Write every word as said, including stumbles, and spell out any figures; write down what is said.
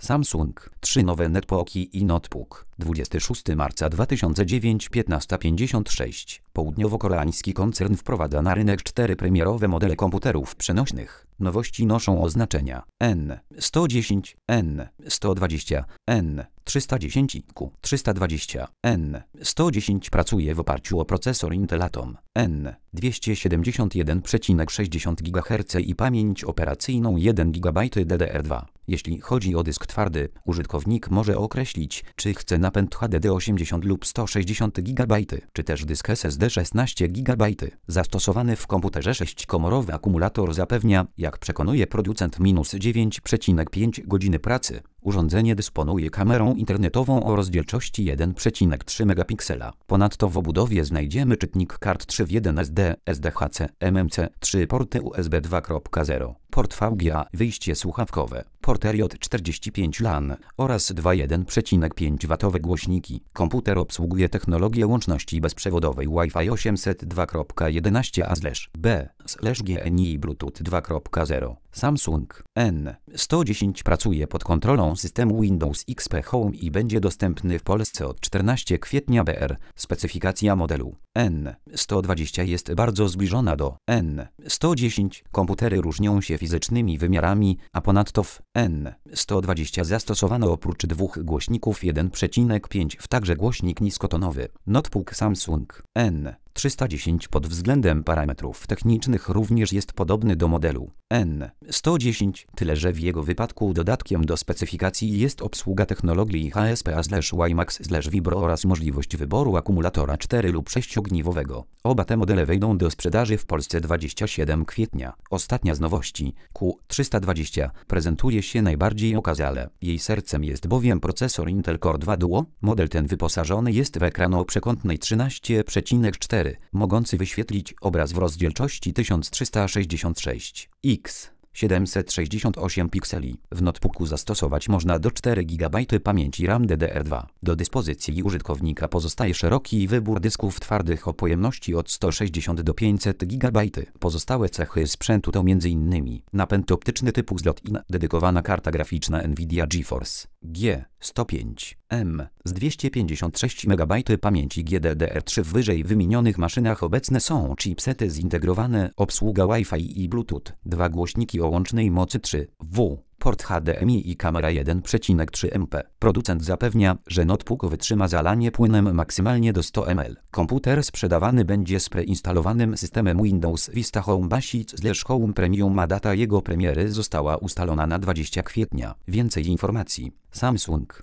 Samsung. trzy nowe netbooki i notebook. dwudziestego szóstego marca dwa tysiące dziewięć, piętnasta pięćdziesiąt sześć. Południowo-koreański koncern wprowadza na rynek cztery premierowe modele komputerów przenośnych. Nowości noszą oznaczenia N sto dziesięć, N sto dwadzieścia, N trzysta dziesięć i Q trzysta dwadzieścia. N sto dziesięć pracuje w oparciu o procesor Intel Atom N dwieście siedemdziesiąt jeden przecinek sześćdziesiąt gigaherca i pamięć operacyjną jeden gigabajt D D R dwa. Jeśli chodzi o dysk twardy, użytkownik może określić, czy chce napęd H D D osiemdziesiąt lub sto sześćdziesiąt gigabajtów, czy też dysk S S D szesnaście gigabajtów. Zastosowany w komputerze sześciokomorowy akumulator zapewnia, jak przekonuje producent, minus dziewięć przecinek pięć godziny pracy. Urządzenie dysponuje kamerą internetową o rozdzielczości jeden przecinek trzy megapiksela. Ponadto w obudowie znajdziemy czytnik kart trzy w jeden S D, S D H C, M M C, trzy porty U S B dwa kropka zero, port V G A, wyjście słuchawkowe, port R J czterdzieści pięć LAN oraz dwa jeden przecinek pięć watowe głośniki. Komputer obsługuje technologię łączności bezprzewodowej Wi-Fi osiemset dwa kropka jedenaście A B G N I Bluetooth dwa kropka zero. Samsung N sto dziesięć pracuje pod kontrolą systemu Windows X P Home i będzie dostępny w Polsce od czternastego kwietnia B R. Specyfikacja modelu N sto dwadzieścia jest bardzo zbliżona do N sto dziesięć. Komputery różnią się fizycznymi wymiarami, a ponadto w N sto dwadzieścia zastosowano oprócz dwóch głośników jeden przecinek pięć w także głośnik niskotonowy. Notebook Samsung N trzysta dziesięć pod względem parametrów technicznych również jest podobny do modelu N sto dziesięć, tyle że w jego wypadku dodatkiem do specyfikacji jest obsługa technologii H S P A/WiMAX/Vibro oraz możliwość wyboru akumulatora cztery lub sześciogniwowego. Oba te modele wejdą do sprzedaży w Polsce dwudziestego siódmego kwietnia. Ostatnia z nowości, Q trzysta dwadzieścia, prezentuje się najbardziej okazale. Jej sercem jest bowiem procesor Intel Core dwa Duo. Model ten wyposażony jest w ekran o przekątnej trzynaście przecinek cztery, mogący wyświetlić obraz w rozdzielczości tysiąc trzysta sześćdziesiąt sześć x siedemset sześćdziesiąt osiem pikseli. W notebooku zastosować można do cztery gigabajty pamięci RAM D D R dwa. Do dyspozycji użytkownika pozostaje szeroki wybór dysków twardych o pojemności od sto sześćdziesiąt do pięćset gigabajtów. Pozostałe cechy sprzętu to między innymi napęd optyczny typu slot-in, dedykowana karta graficzna Nvidia GeForce G sto pięć M z dwieście pięćdziesiąt sześć megabajtów pamięci G D D R trzy. W wyżej wymienionych maszynach obecne są chipsety zintegrowane, obsługa Wi-Fi i Bluetooth, dwa głośniki o łącznej mocy trzy W, port H D M I i kamera jeden przecinek trzy megapiksela. Producent zapewnia, że notebook wytrzyma zalanie płynem maksymalnie do sto mililitrów. Komputer sprzedawany będzie z preinstalowanym systemem Windows Vista Home Basic/Home Premium, a data jego premiery została ustalona na dwudziestego kwietnia. Więcej informacji. Samsung